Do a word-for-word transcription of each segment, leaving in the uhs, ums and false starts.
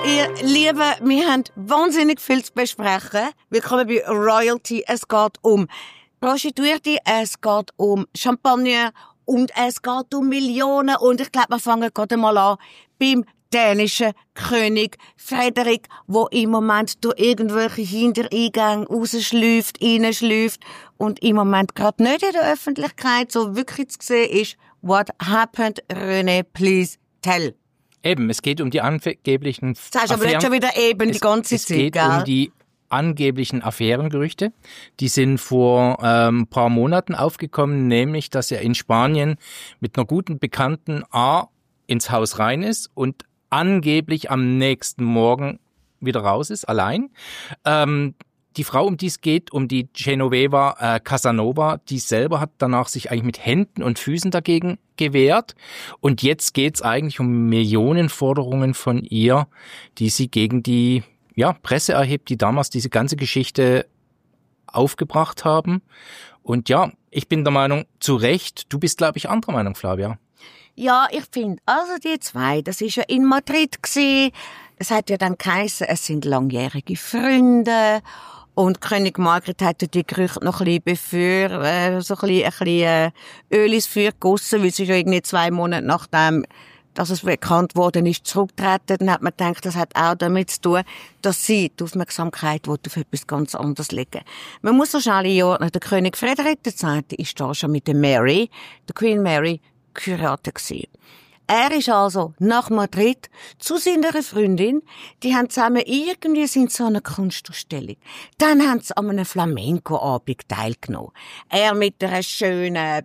Ihr Lieben, wir haben wahnsinnig viel zu besprechen. Willkommen bei Royalty. Es geht um Prostituierte, es geht um Champagner und es geht um Millionen. Und ich glaube, wir fangen gerade mal an beim dänischen König Frederik, wo im Moment durch irgendwelche Hintereingänge rausschläuft, reinschläuft und im Moment gerade nicht in der Öffentlichkeit so wirklich zu sehen ist. What happened, René? Please tell. Eben, es geht um die angeblichen Affären. Das heißt aber nicht schon wieder eben die ganze es, Zeit, Es geht gell? um die angeblichen Affärengerüchte. Die sind vor ähm, paar Monaten aufgekommen, nämlich, dass er in Spanien mit einer guten Bekannten A ins Haus rein ist und angeblich am nächsten Morgen wieder raus ist, allein. Ähm, die Frau, um die es geht, um die Genoveva äh, Casanova, die selber hat danach sich eigentlich mit Händen und Füßen dagegen gewehrt. Und jetzt geht's eigentlich um Millionenforderungen von ihr, die sie gegen die ja, Presse erhebt, die damals diese ganze Geschichte aufgebracht haben. Und ja, ich bin der Meinung, zu Recht, du bist, glaube ich, anderer Meinung, Flavia. Ja, ich finde, also die zwei, das ist ja in Madrid gewesen. Es hat ja dann geheißen, es sind langjährige Freunde. Und König Margret hat die Gerüchte noch ein bisschen bevor, äh, so ein bisschen, ein bisschen äh, Öl ins Feuer gegossen, weil sie schon irgendwie zwei Monate nachdem, dass es bekannt worden ist, zurückgetreten. Dann hat man gedacht, das hat auch damit zu tun, dass sie die Aufmerksamkeit auf etwas ganz anderes legen. Man muss so schnell einordnen, der König Frederik der Zweite ist da schon mit der Mary, der Queen Mary, geheiratet gewesen. Er ist also nach Madrid zu seiner Freundin. Die haben zusammen irgendwie sind so eine Kunstausstellung. Dann haben sie an einem Flamenco-Abend teilgenommen. Er mit einer schönen,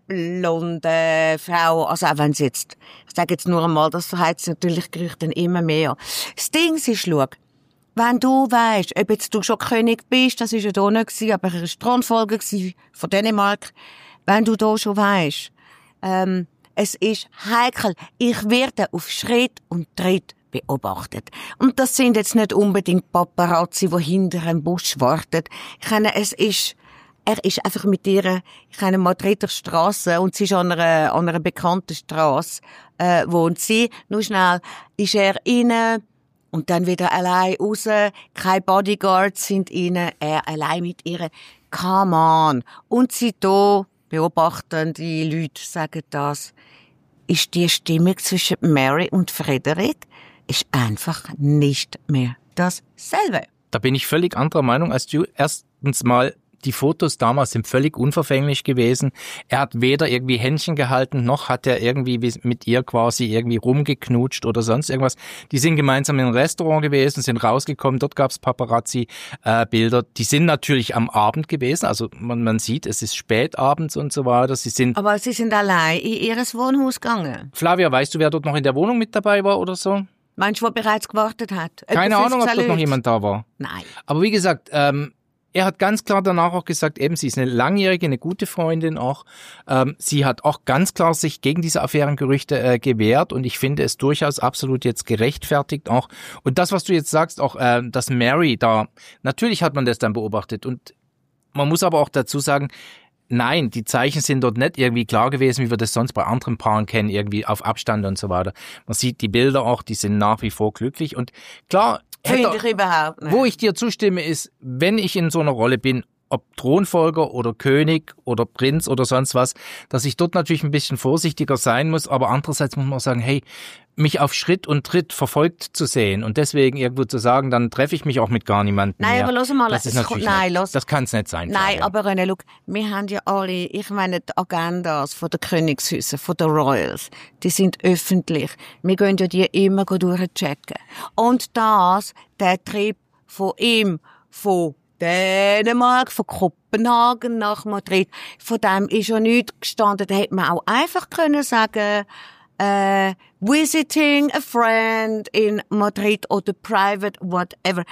blonden Frau. Also auch wenn sie jetzt, ich sage jetzt nur einmal, das hat sie natürlich Gerüchte immer mehr. Das Ding ist, schau, wenn du weisst, ob jetzt du schon König bist, das war ja da nicht gewesen, aber er war Thronfolger von Dänemark. Wenn du da schon weisst, ähm, es ist heikel. Ich werde auf Schritt und Tritt beobachtet. Und das sind jetzt nicht unbedingt Paparazzi, die hinter einem Busch warten. Ich meine, es ist, er ist einfach mit ihr, ich meine, Madrider Strasse, und sie ist an einer, an einer bekannten Strasse, äh, wohnt sie. Nur schnell ist er rein und dann wieder allein raus. Keine Bodyguards sind rein, er allein mit ihr. Come on. Und sie da, beobachtende Leute sagen das, ist die Stimmung zwischen Mary und Frederik ist einfach nicht mehr dasselbe. Da bin ich völlig anderer Meinung als du. Erstens mal, die Fotos damals sind völlig unverfänglich gewesen. Er hat weder irgendwie Händchen gehalten, noch hat er irgendwie mit ihr quasi irgendwie rumgeknutscht oder sonst irgendwas. Die sind gemeinsam in einem Restaurant gewesen, sind rausgekommen, dort gab's Paparazzi-Bilder. Die sind natürlich am Abend gewesen, also man, man sieht, es ist spät abends und so weiter. Sie sind. Aber sie sind allein in ihr Wohnhaus gegangen. Flavia, weißt du, wer dort noch in der Wohnung mit dabei war oder so? Meinst du, wer bereits gewartet hat? Keine Ahnung, ob dort noch jemand da war. Nein. Aber wie gesagt, ähm, er hat ganz klar danach auch gesagt, eben, sie ist eine langjährige, eine gute Freundin auch. Ähm, sie hat auch ganz klar sich gegen diese Affärengerüchte äh, gewehrt und ich finde es durchaus absolut jetzt gerechtfertigt auch. Und das, was du jetzt sagst, auch, äh, dass Mary da, natürlich hat man das dann beobachtet und man muss aber auch dazu sagen, nein, die Zeichen sind dort nicht irgendwie klar gewesen, wie wir das sonst bei anderen Paaren kennen, irgendwie auf Abstand und so weiter. Man sieht die Bilder auch, die sind nach wie vor glücklich und klar, Finde ich überhaupt nicht. Wo ich dir zustimme, ist, wenn ich in so einer Rolle bin, ob Thronfolger oder König oder Prinz oder sonst was, dass ich dort natürlich ein bisschen vorsichtiger sein muss, aber andererseits muss man auch sagen, hey, mich auf Schritt und Tritt verfolgt zu sehen und deswegen irgendwo zu sagen, dann treffe ich mich auch mit gar niemandem Nein, mehr. aber lass mal, das ist es natürlich kommt, nein, nicht, lass, das kann es nicht sein. Nein, Flavia. aber René, schau, wir haben ja alle, ich meine, die Agendas von der Königshäuser, von der Royals, die sind öffentlich. Wir gehen ja die immer durchchecken. Und das, der Trip von ihm, von Dänemark, von Kopenhagen nach Madrid, von dem ist ja nichts gestanden. Da hätte man auch einfach können sagen, äh, visiting a friend in Madrid oder private, whatever.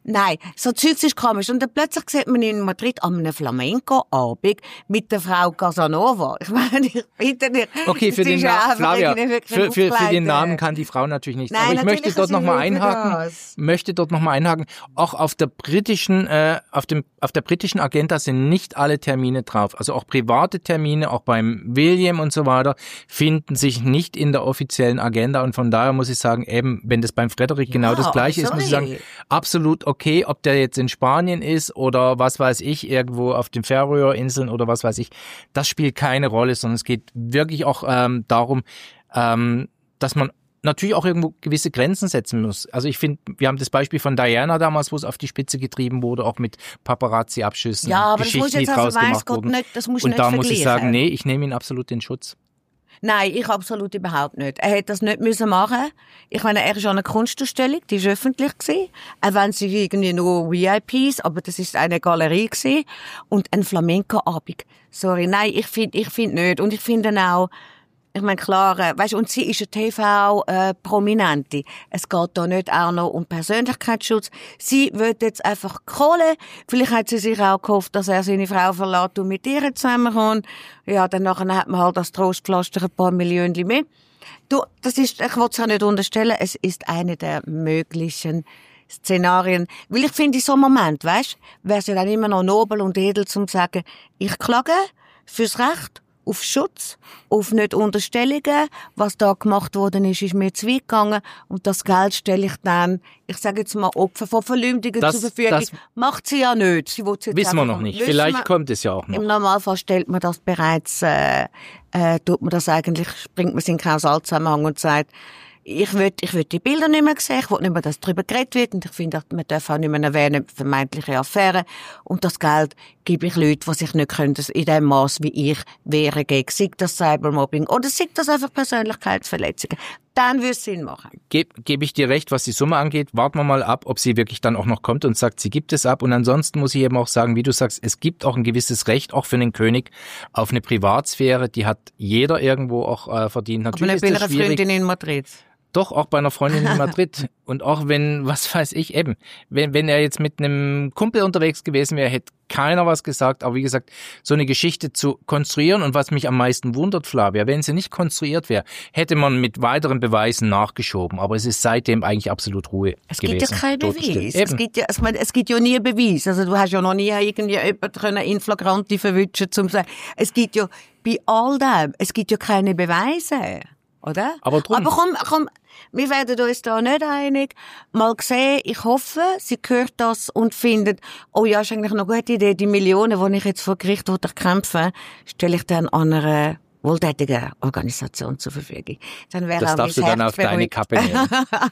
Nein, so Zeugs ist komisch. Und dann plötzlich sieht man ihn in Madrid an einem Flamenco-Abend mit der Frau Casanova. Ich meine, ich bitte nicht. Okay, für den, ja Na- Flavia, für, für, für den Namen kann die Frau natürlich nichts. Nein, aber ich möchte dort nochmal einhaken, das. möchte dort nochmal einhaken. Auch auf der britischen, äh, auf dem, auf der britischen Agenda sind nicht alle Termine drauf. Also auch private Termine, auch beim William und so weiter, finden sich nicht in der offiziellen Agenda. Und von daher muss ich sagen, eben, wenn das beim Frederik Ja, genau das Gleiche ist, sorry. muss ich sagen, absolut okay, ob der jetzt in Spanien ist oder was weiß ich, irgendwo auf den Färöerinseln oder was weiß ich, das spielt keine Rolle, sondern es geht wirklich auch ähm, darum, ähm, dass man natürlich auch irgendwo gewisse Grenzen setzen muss. Also ich finde, wir haben das Beispiel von Diana damals, wo es auf die Spitze getrieben wurde, auch mit Paparazzi-Abschüssen, Ja, aber Geschichten, das muss die jetzt also, draus weiss gemacht Gott wurden. nicht, das muss Und nicht da muss ich sagen, vergleichen. nee, ich nehme ihn absolut in Schutz. Nein, ich absolut überhaupt nicht. Er hätte das nicht müssen machen. Ich meine, er ist an einer Kunstausstellung, die ist öffentlich gewesen. Auch wenn sie irgendwie nur V I Ps, aber das ist eine Galerie gewesen. Und ein Flamenco-Abend. Sorry, nein, ich finde, ich finde nicht. Und ich finde auch, ich meine, klar, äh, weißt, und sie ist eine T V-Prominente. Es geht da nicht auch noch um Persönlichkeitsschutz. Sie will jetzt einfach Kohle. Vielleicht hat sie sich auch gehofft, dass er seine Frau verlässt und mit ihr zusammenkommt. Ja, dann nachher hat man halt das Trostpflaster ein paar Millionen mehr. Du, das ist, ich will es auch nicht unterstellen, es ist eine der möglichen Szenarien. Weil ich finde, in so einem Moment, weisst, wäre es ja dann immer noch nobel und edel, zum zu sagen, ich klage fürs Recht, auf Schutz, auf nicht Unterstellungen. Was da gemacht worden ist, ist mir zu weit gegangen. Und das Geld stelle ich dann, ich sage jetzt mal, Opfer von Verleumdungen Das- zur Verfügung. das- Macht sie ja nicht. Sie will jetzt Wissen wir einfach- noch nicht. Wissen Vielleicht wir- kommt es ja auch noch. Im Normalfall stellt man das bereits, äh, äh, tut man das eigentlich, bringt man es in Kausalzusammenhang und sagt, ich will, ich will die Bilder nicht mehr sehen, ich will nicht mehr, dass darüber geredet wird, und ich finde, man darf auch nicht mehr erwähnen, vermeintliche Affären. Und das Geld gebe ich Leuten, die sich nicht können, das in dem Maß wie ich wehren gegen, sei das Cybermobbing oder sei das einfach Persönlichkeitsverletzungen. Dann würde es Sinn machen. Gebe geb ich dir recht, was die Summe angeht. Warten wir mal ab, ob sie wirklich dann auch noch kommt und sagt, sie gibt es ab. Und ansonsten muss ich eben auch sagen, wie du sagst, es gibt auch ein gewisses Recht, auch für den König, auf eine Privatsphäre. Die hat jeder irgendwo auch äh, verdient. Aber Natürlich nicht bei ist einer das schwierig. Freundin in Madrid. Doch, auch bei einer Freundin in Madrid. Und auch wenn, was weiß ich eben, wenn, wenn er jetzt mit einem Kumpel unterwegs gewesen wäre, hätte keiner was gesagt. Aber wie gesagt, so eine Geschichte zu konstruieren, und was mich am meisten wundert, Flavia, wenn sie nicht konstruiert wäre, hätte man mit weiteren Beweisen nachgeschoben. Aber es ist seitdem eigentlich absolut Ruhe Es gewesen. gibt ja keinen Totenstill. Beweis. Eben. Es gibt ja, ich meine, es gibt ja nie einen Beweis. Also du hast ja noch nie irgendwie jemanden können in Flagranti verwischen, zum zu sagen, es gibt ja bei all dem, es gibt ja keine Beweise. Oder? Aber drum. Aber komm, komm, wir werden uns da nicht einig. Mal sehen, ich hoffe, sie hört das und findet, oh ja, ist eigentlich noch eine gute Idee, die Millionen, die ich jetzt vor Gericht kämpfen, stelle ich dann an einer wohltätigen Organisation zur Verfügung. Dann wäre Das auch darfst du mein dann Herz auf deine beruhigt. Kappe nehmen.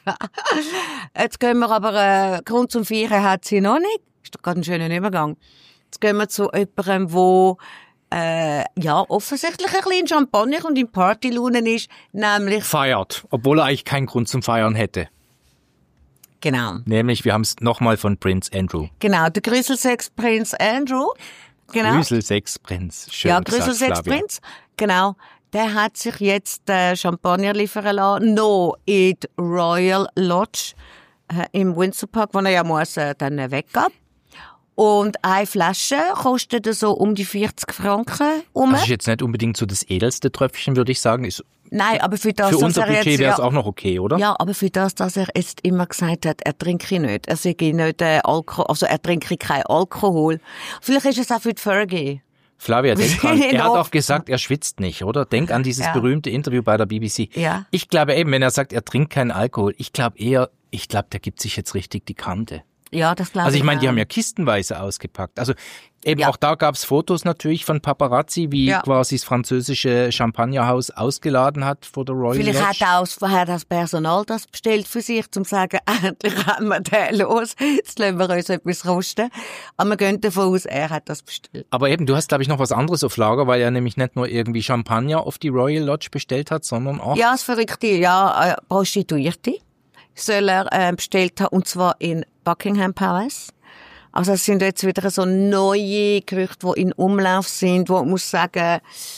Jetzt gehen wir aber, äh, Grund zum Feiern hat sie noch nicht. Ist doch gerade ein schöner Übergang. Jetzt gehen wir zu jemandem, wo äh, ja, offensichtlich ein bisschen Champagner und in Partylaune ist, nämlich, Feiert, obwohl er eigentlich keinen Grund zum Feiern hätte. genau, Nämlich, wir haben es nochmal von Prinz Andrew. genau, der Grüsselsex-Prinz Andrew, genau, Grüselsexprinz. Schön ja, gesagt, Flavia. Grüsselsex-Prinz, genau, der hat sich jetzt äh, Champagner liefern lassen, noch in die Royal Lodge äh, im Windsor Park, wo er ja muss äh, dann äh, weggehen. Und eine Flasche kostet so um die vierzig Franken um. Das ist jetzt nicht unbedingt so das edelste Tröpfchen, würde ich sagen. Ist, Nein, aber für das, für dass unser er Budget jetzt, wäre es ja, auch noch okay, oder? ja, aber für das, dass er jetzt immer gesagt hat, er trinke nicht, er sei nicht äh, Alkohol, also er trinke kein Alkohol. Vielleicht ist es auch für die Fergie. Flavia, denk dran, sind er hat oft- auch gesagt, er schwitzt nicht, oder? Denk an dieses Ja. berühmte Interview bei der B B C. Ja. Ich glaube eben, wenn er sagt, er trinkt keinen Alkohol, ich glaube eher, ich glaube, der gibt sich jetzt richtig die Kante. Ja, das glaube Also ich meine, die auch. haben ja kistenweise ausgepackt. Also eben Ja. auch da gab's Fotos natürlich von Paparazzi, wie Ja. quasi das französische Champagnerhaus ausgeladen hat vor der Royal Vielleicht Lodge. hat auch vorher das Personal das bestellt für sich, um zu sagen, endlich haben wir den los, jetzt lassen wir uns etwas kosten. Aber wir gehen davon aus, er hat das bestellt. Aber eben, du hast, glaube ich, noch was anderes auf Lager, weil er nämlich nicht nur irgendwie Champagner auf die Royal Lodge bestellt hat, sondern auch... Ja, das Verrückte, ja, äh, Prostituierte soll er äh, bestellt haben, und zwar in Buckingham Palace. Also es sind jetzt wieder so neue Gerüchte, die in Umlauf sind, wo ich muss sagen,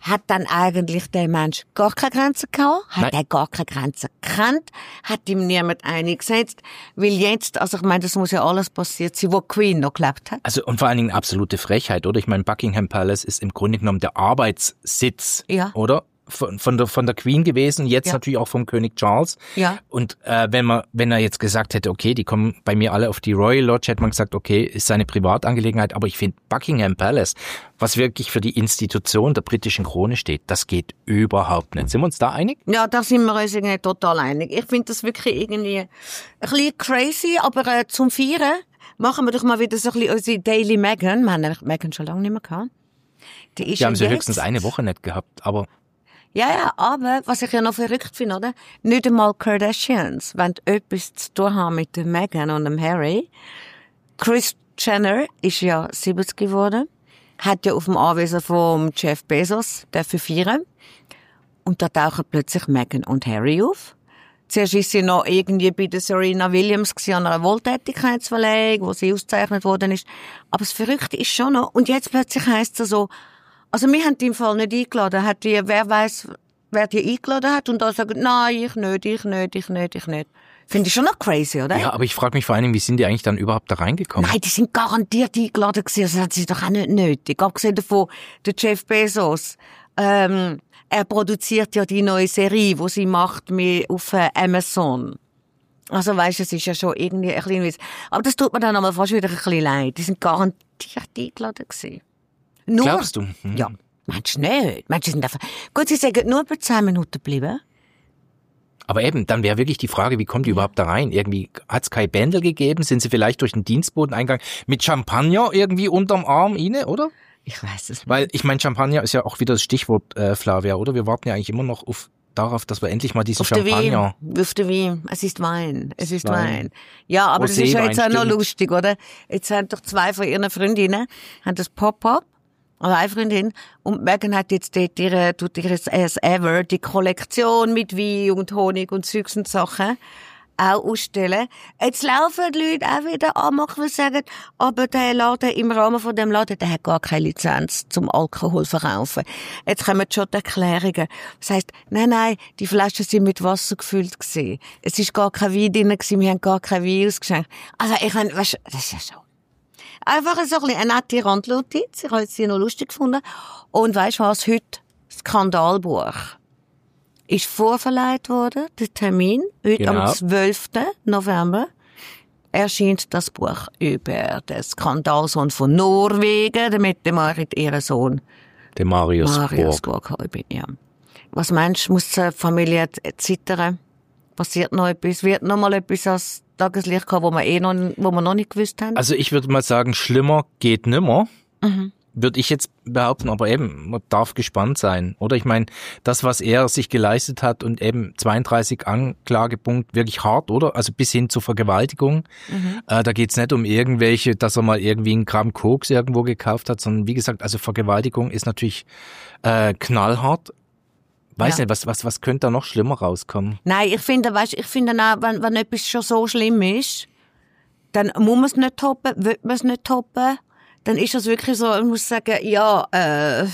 hat dann eigentlich der Mensch gar keine Grenzen gehabt? Hat Nein. er gar keine Grenzen gekannt? Hat ihm niemand eingesetzt? Weil jetzt, also ich meine, das muss ja alles passiert sein, wo die Queen noch gelebt hat. Also und vor allen Dingen absolute Frechheit, oder? Ich meine, Buckingham Palace ist im Grunde genommen der Arbeitssitz, Ja. oder? Von, von, der, von der Queen gewesen, jetzt Ja. natürlich auch vom König Charles. Ja. Und äh, wenn man, wenn er jetzt gesagt hätte, okay, die kommen bei mir alle auf die Royal Lodge, hätte man gesagt, okay, ist seine Privatangelegenheit. Aber ich finde Buckingham Palace, was wirklich für die Institution der britischen Krone steht, das geht überhaupt nicht. Sind wir uns da einig? Ja, da sind wir uns irgendwie total einig. Ich finde das wirklich irgendwie ein bisschen crazy, aber äh, zum Feiern machen wir doch mal wieder so ein bisschen unsere Daily Meghan. Wir haben nämlich Meghan schon lange nicht mehr gehabt. Die ist Die haben sie jetzt- höchstens eine Woche nicht gehabt, aber Ja, ja, aber was ich ja noch verrückt finde, oder? Nicht einmal Kardashians, wenn etwas zu tun haben mit dem Meghan und dem Harry. Kris Jenner ist ja siebzig geworden, hat ja auf dem Anwesen von Jeff Bezos dürfen feiern. Und da tauchen plötzlich Meghan und Harry auf. Zuerst ist sie noch irgendwie bei der Serena Williams gewesen, an einer Wohltätigkeitsverleihung, wo sie ausgezeichnet worden ist. Aber das Verrückte ist schon noch, und jetzt plötzlich heisst es so, also wir haben die im Fall nicht eingeladen. Hat die, wer weiss, wer die eingeladen hat, und da sagen, nein, ich nicht, ich nicht, ich nicht, ich nicht. Finde ich schon noch crazy, oder? ja, aber ich frage mich vor allen Dingen, wie sind die eigentlich dann überhaupt da reingekommen? Nein, die sind garantiert eingeladen gewesen. Das hat sie doch auch nicht nötig. Abgesehen davon, der Jeff Bezos, ähm, er produziert ja die neue Serie, die sie macht mit, auf äh, Amazon. Also weisst, es ist ja schon irgendwie ein bisschen Witz. Aber das tut mir dann aber fast wieder ein bisschen leid. Die sind garantiert eingeladen gewesen. Nur, Glaubst du? Hm. Ja. Meinst du nicht? Meinst du, sie sind einfach, gut, sie sagen nur bei zehn Minuten geblieben. Aber eben, dann wäre wirklich die Frage, wie kommen die überhaupt da rein? Irgendwie hat es kein Bändel gegeben? Sind sie vielleicht durch den Dienstboteneingang mit Champagner irgendwie unterm Arm inne, oder? Ich weiß es nicht. Weil, ich meine, Champagner ist ja auch wieder das Stichwort, äh, Flavia, oder? Wir warten ja eigentlich immer noch auf darauf, dass wir endlich mal diesen Auf der Champagner... Wien. Auf der Wien. Es ist Wein. Es ist Wein. Wein. Ja, aber das ist ja Roséwein, jetzt auch noch stimmt. lustig, oder? Jetzt haben doch zwei von ihren Freundinnen, haben das Pop-Up, also eine Freundin, und Meghan hat jetzt dort ihre, tut ihre as ever, die Kollektion mit Wein und Honig und Zeugs und Sachen auch ausstellen. Jetzt laufen die Leute auch wieder amok, die sagen, aber der Laden, im Rahmen von dem Laden, der hat gar keine Lizenz zum Alkohol verkaufen. Jetzt kommen schon die Erklärungen. Das heisst, nein, nein, die Flaschen sind mit Wasser gefüllt gewesen. Es ist gar kein Wein drin gewesen, wir haben gar kein Wein ausgeschenkt. Also, ich meine, weißt, das ist ja so. Einfach so ein bisschen eine nette Randnotiz. Ich habe sie noch lustig gefunden. Und weisst du was? Heute Skandalbuch ist vorverleiht worden, der Termin. Heute Genau. am zwölften November erscheint das Buch über den Skandalsohn von Norwegen, damit der Marit ihren Sohn Der Marius Marius Borg. Borg. Ja. Was meinst du, muss die Familie zittern? Passiert noch etwas? Wird noch mal etwas als Tageslicht kommen, wo wir eh noch, wo wir noch nicht gewusst haben? Also ich würde mal sagen, schlimmer geht nimmer. Mhm. Würde ich jetzt behaupten, aber eben, man darf gespannt sein. Oder ich meine, das, was er sich geleistet hat und eben zweiunddreißig Anklagepunkte, wirklich hart, oder? Also bis hin zur Vergewaltigung. Mhm. Äh, da geht's nicht um irgendwelche, dass er mal irgendwie einen Gramm Koks irgendwo gekauft hat, sondern wie gesagt, also Vergewaltigung ist natürlich äh, knallhart. Weiß Ja. nicht, was, was, was könnte da noch schlimmer rauskommen? Nein, ich finde, weißt, ich finde auch, wenn, wenn etwas schon so schlimm ist, dann muss man es nicht toppen, will man es nicht toppen, dann ist es wirklich so, ich muss sagen, ja, äh,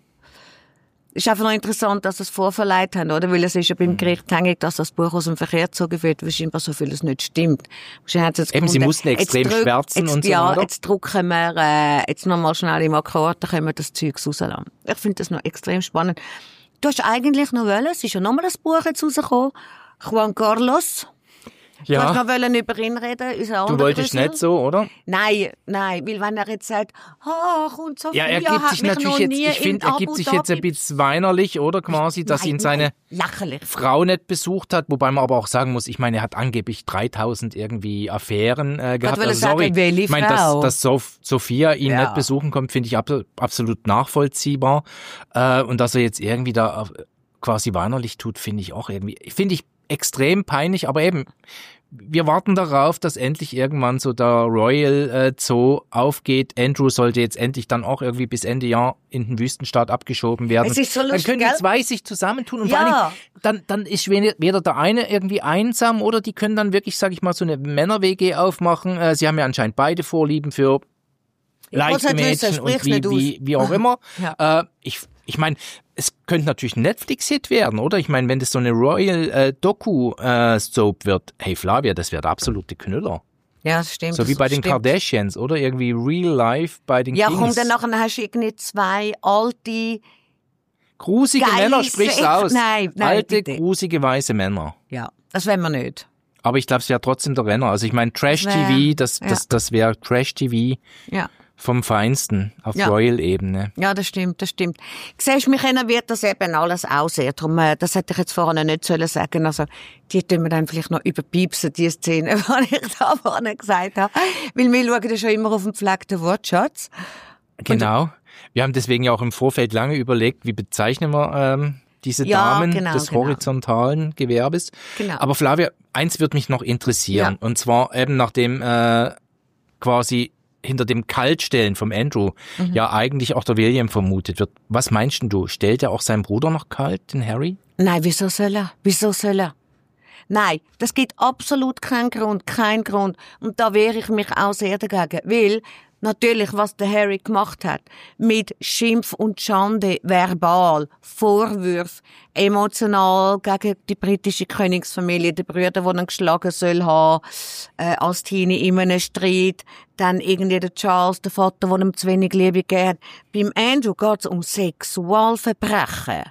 ist einfach noch interessant, dass sie es vorverleiht haben, oder? Weil es ist ja beim Gericht hängig, dass das Buch aus dem Verkehr gezogen wird, weil scheinbar so vieles nicht stimmt. Wahrscheinlich hat's jetzt Eben, sie gefunden, mussten extrem jetzt drück- schwärzen jetzt, und so Ja, weiter. jetzt drucken wir, äh, jetzt nochmal schnell im Akkord, dann können wir das Zeug rauslassen. Ich finde das noch extrem spannend. Du hast eigentlich noch wollen, es ist ja nochmal ein Buch jetzt rausgekommen, Juan Carlos. Du hast noch wollen über ihn reden, unser Du anderer wolltest Grüssel. nicht so, oder? Nein, nein, weil wenn er jetzt sagt, ach, und so Ja, er früher gibt hat sich mich natürlich noch jetzt, nie ich in finde, er gibt Abu sich jetzt ein Dhabi- bisschen weinerlich, oder quasi, dass Nein, ihn seine nein, lächerlich. Frau nicht besucht hat, wobei man aber auch sagen muss, ich meine, er hat angeblich dreitausend irgendwie Affären äh, gehabt. will er Also, sagen, sorry, welche ich meine, dass, Frau? dass Sof- Sophia ihn Ja. nicht besuchen kommt, finde ich abso- absolut nachvollziehbar. Äh, und dass er jetzt irgendwie da äh, quasi weinerlich tut, finde ich auch irgendwie, finde ich extrem peinlich, aber eben, wir warten darauf, dass endlich irgendwann so der Royal äh, Zoo aufgeht. Andrew sollte jetzt endlich dann auch irgendwie bis Ende Jahr in den Wüstenstaat abgeschoben werden. Es ist so lustig, dann können die gell? zwei sich zusammentun und Ja. vor allen Dingen, dann, dann ist weder weder der eine irgendwie einsam oder die können dann wirklich, sag ich mal, so eine Männer-W G aufmachen. Äh, sie haben ja anscheinend beide Vorlieben für Ich wollt's leichte nicht wissen, Mädchen sprich's und wie, nicht aus. wie, wie auch immer. Ja. Äh, ich ich ich meine, es könnte natürlich ein Netflix-Hit werden, oder? Ich meine, wenn das so eine Royal-Doku-Soap äh, wird, hey Flavia, das wäre der absolute Knüller. Ja, das stimmt. So wie bei den stimmt. Kardashians, oder? Irgendwie Real Life bei den ja, Kings. Ja, komm, dann nachher hast du irgendwie zwei alte... Grusige Geile Männer, sprich's Sex- aus. Nein, nein, Alte, bitte. grusige, weiße Männer. Ja, das wollen wir nicht. Aber ich glaube, es wäre trotzdem der Renner. Also ich meine, Trash-T V, das, ja. das, das wäre Trash-T V Ja. vom Feinsten auf Ja. Royal-Ebene. Ja, das stimmt, das stimmt. Siehst du, mich wird das eben alles auch sehr. Darum, äh, das hätte ich jetzt vorhin nicht sollen sagen. Also, die tun wir dann vielleicht noch überpiepsen, die Szene, die ich da vorhin gesagt habe. Weil wir schauen ja schon immer auf den gepflegten Wortschatz. Genau. Wir haben deswegen ja auch im Vorfeld lange überlegt, wie bezeichnen wir ähm, diese Ja, Damen genau, des genau. horizontalen Gewerbes. Genau. Aber Flavia, eins wird mich noch interessieren. Ja. Und zwar eben nachdem äh, quasi hinter dem Kaltstellen vom Andrew Mhm. ja eigentlich auch der William vermutet wird. Was meinst denn du? Stellt er auch seinen Bruder noch kalt, den Harry? Nein, wieso soll er? Wieso soll er? Nein, das gibt absolut keinen Grund, keinen Grund. Und da wehre ich mich auch sehr dagegen. Weil, natürlich, was der Harry gemacht hat, mit Schimpf und Schande, verbal, Vorwürfe, emotional gegen die britische Königsfamilie, die Brüder, die ihn geschlagen soll haben, äh, als Teenie in einem Streit, dann irgendwie der Charles, der Vater, der ihm zu wenig Liebe gegeben hat. Beim Andrew geht's um Sexualverbrechen.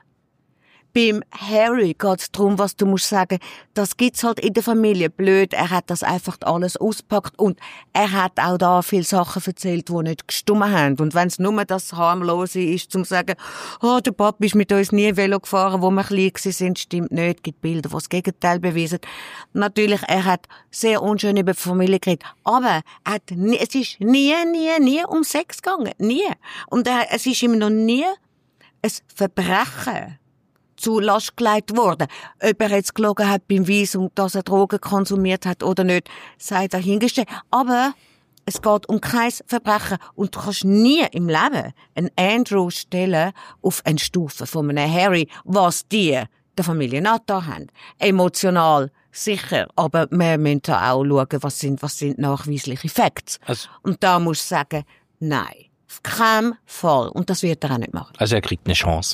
Beim Harry geht's darum, was du musst sagen, das gibt's halt in der Familie. Blöd, er hat das einfach alles auspackt und er hat auch da viele Sachen erzählt, die nicht gestimmt haben. Und wenn's nur das Harmlose ist, zum sagen, oh, der Papa ist mit uns nie Velo gefahren, wo wir klein sind, stimmt nicht, es gibt Bilder, die das Gegenteil beweisen. Natürlich, er hat sehr unschön über die Familie geredet, aber er hat nie, es ist nie, nie, nie um Sex gegangen. Nie. Und er, es ist ihm noch nie ein Verbrechen zu Last gelegt worden. Ob er jetzt gelogen hat beim Weiss und dass er Drogen konsumiert hat oder nicht, sei dahingestellt. Aber es geht um kein Verbrechen. Und du kannst nie im Leben einen Andrew stellen auf eine Stufe von einem Harry, was die der Familie Natta haben. Emotional sicher, aber wir müssen da auch schauen, was sind, was sind nachweisliche Facts. Also, und da musst du sagen, nein, auf keinen Fall. Und das wird er auch nicht machen. also er kriegt eine Chance.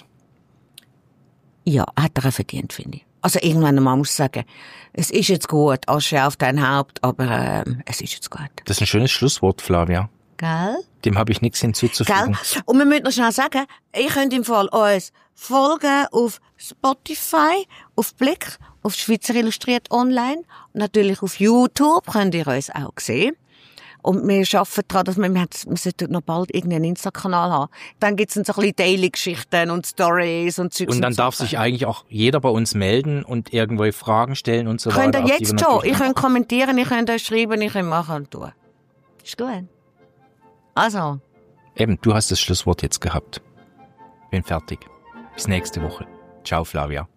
Ja, hat er auch verdient, finde ich. Also irgendwann einmal muss ich sagen, es ist jetzt gut, Asche auf dein Haupt, aber ähm, es ist jetzt gut. Das ist ein schönes Schlusswort, Flavia. Gell? Dem habe ich nichts hinzuzufügen. Gell? Und wir müssen noch schnell sagen, ihr könnt im Fall uns folgen auf Spotify, auf Blick, auf Schweizer Illustriert Online und natürlich auf YouTube könnt ihr uns auch sehen. Und wir arbeiten daran, dass wir, wir, wir sollten noch bald irgendeinen Insta-Kanal haben. Dann gibt's dann so ein bisschen Daily-Geschichten und Stories und Zeugs. Und dann und darf Sachen. sich eigentlich auch jeder bei uns melden und irgendwo Fragen stellen und so Könnt weiter. ihr auf die jetzt wir schon. natürlich Ihr könnt kommentieren, ihr könnt euch schreiben, ihr könnt machen und tun. Ist gut. Also. Eben, du hast das Schlusswort jetzt gehabt. Bin fertig. Bis nächste Woche. Ciao, Flavia.